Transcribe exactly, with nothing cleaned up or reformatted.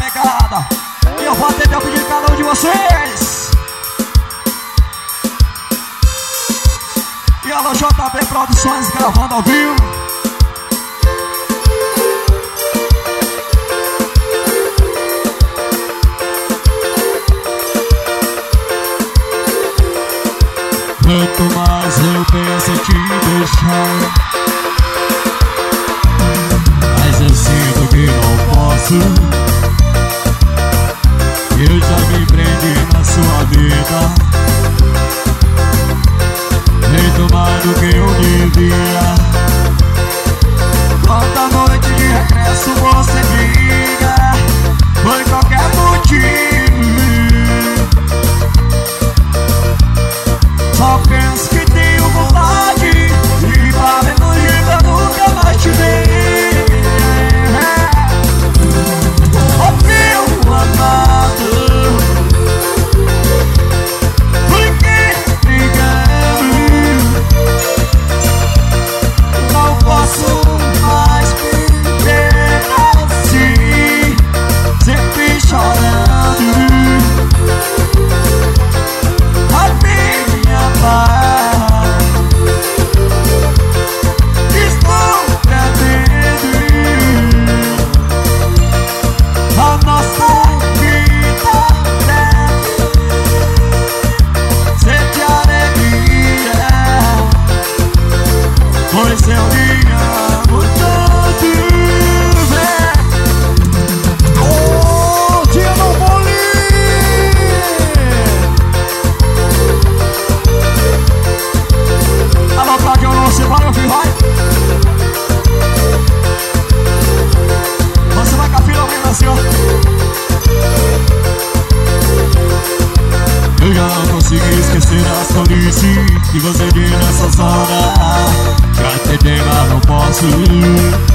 pegada. E eu vou atender o pedido de cada um de vocês. E alô, J B Produções gravando ao vivo. Quanto mais eu penso em te deixar, mas eu sinto que não posso. Eu já me prendi na sua vida, muito mais do que eu devia. Quanta noite de regresso você diga, foi qualquer motivo. Só penso que tenho vontade de fazer no jeito eu nunca mais te ver. Oh meu amado, por que brigamos? Não posso mais viver assim, sempre chorando. A minha paz, estou perdendo a nossa vida breve, sente alegria, pois eu lhe amo tanto. Oh, dia não bolinho. Alô, Claudio, você vai ouvir, vai? Você vai com a fila mesmo assim, ó. Eu já não consegui esquecer as tolices que você diz nessa zona. Já tentei, mas não posso.